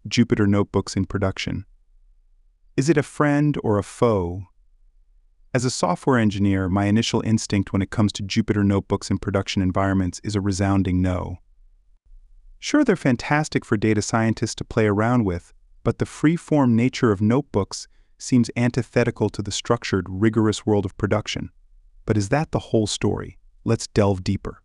Jupyter Notebooks in production. Is it a friend or a foe? As a software engineer, my initial instinct when it comes to Jupyter Notebooks in production environments is a resounding no. Sure, they're fantastic for data scientists to play around with, but the free-form nature of notebooks seems antithetical to the structured, rigorous world of production. But is that the whole story? Let's delve deeper.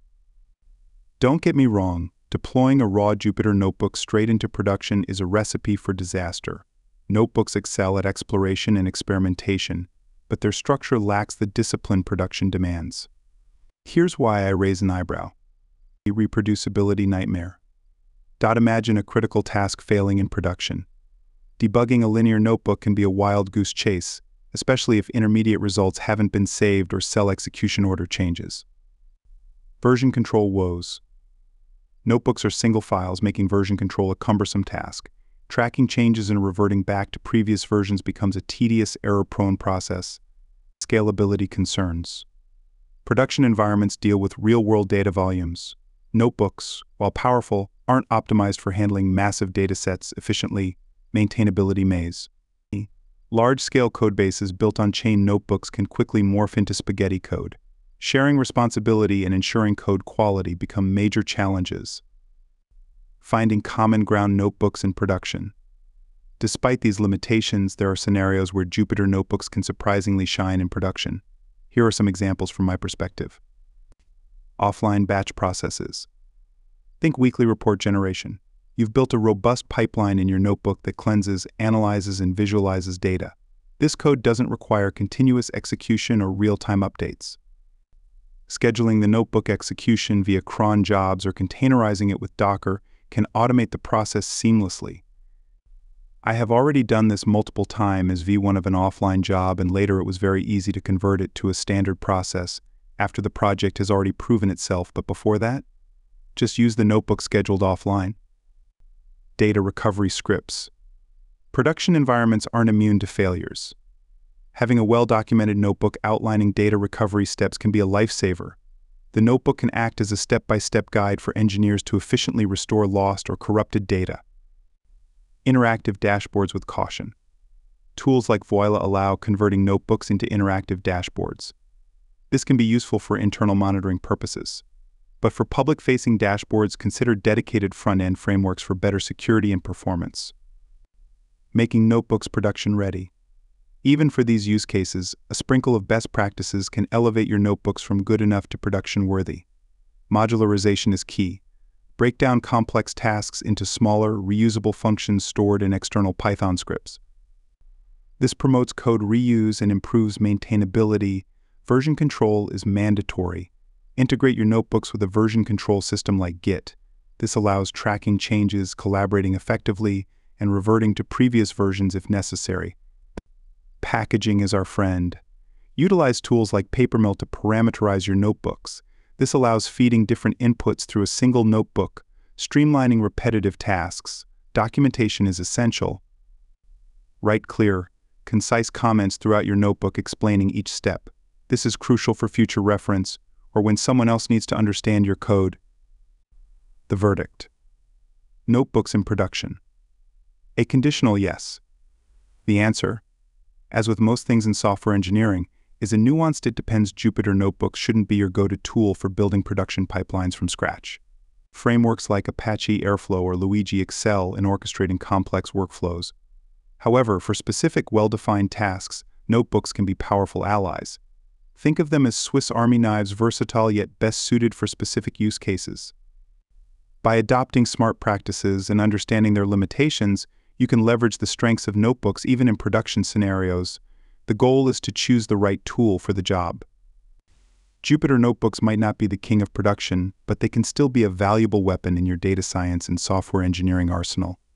Don't get me wrong, deploying a raw Jupyter notebook straight into production is a recipe for disaster. Notebooks excel at exploration and experimentation, but their structure lacks the discipline production demands. Here's why I raise an eyebrow. A reproducibility nightmare. Imagine a critical task failing in production. Debugging a linear notebook can be a wild goose chase, especially if intermediate results haven't been saved or cell execution order changes. Version control woes. Notebooks are single files, making version control a cumbersome task. Tracking changes and reverting back to previous versions becomes a tedious, error-prone process. Scalability concerns. Production environments deal with real-world data volumes. Notebooks, while powerful, aren't optimized for handling massive datasets efficiently. Maintainability maze. Large-scale codebases built on chain notebooks can quickly morph into spaghetti code. Sharing responsibility and ensuring code quality become major challenges. Finding common ground notebooks in production. Despite these limitations, there are scenarios where Jupyter notebooks can surprisingly shine in production. Here are some examples from my perspective. Offline batch processes. Think weekly report generation. You've built a robust pipeline in your notebook that cleanses, analyzes, and visualizes data. This code doesn't require continuous execution or real-time updates. Scheduling the notebook execution via cron jobs or containerizing it with Docker can automate the process seamlessly. I have already done this multiple times as V1 of an offline job, and later it was very easy to convert it to a standard process after the project has already proven itself, but before that, just use the notebook scheduled offline. Data recovery scripts. Production environments aren't immune to failures. Having a well-documented notebook outlining data recovery steps can be a lifesaver. The notebook can act as a step-by-step guide for engineers to efficiently restore lost or corrupted data. Interactive dashboards with caution. Tools like Voila allow converting notebooks into interactive dashboards. This can be useful for internal monitoring purposes. But for public-facing dashboards, consider dedicated front-end frameworks for better security and performance. Making notebooks production-ready. Even for these use cases, a sprinkle of best practices can elevate your notebooks from good enough to production-worthy. Modularization is key. Break down complex tasks into smaller, reusable functions stored in external Python scripts. This promotes code reuse and improves maintainability. Version control is mandatory. Integrate your notebooks with a version control system like Git. This allows tracking changes, collaborating effectively, and reverting to previous versions if necessary. Packaging is our friend. Utilize tools like Papermill to parameterize your notebooks. This allows feeding different inputs through a single notebook, streamlining repetitive tasks. Documentation is essential. Write clear, concise comments throughout your notebook explaining each step. This is crucial for future reference, or when someone else needs to understand your code. The verdict. Notebooks in production. A conditional yes. The answer, as with most things in software engineering, is a nuanced it depends. Jupyter notebooks shouldn't be your go-to tool for building production pipelines from scratch. Frameworks like Apache Airflow or Luigi excel in orchestrating complex workflows. However, for specific well-defined tasks, notebooks can be powerful allies. Think of them as Swiss Army knives, versatile yet best suited for specific use cases. By adopting smart practices and understanding their limitations, you can leverage the strengths of notebooks even in production scenarios. The goal is to choose the right tool for the job. Jupyter notebooks might not be the king of production, but they can still be a valuable weapon in your data science and software engineering arsenal.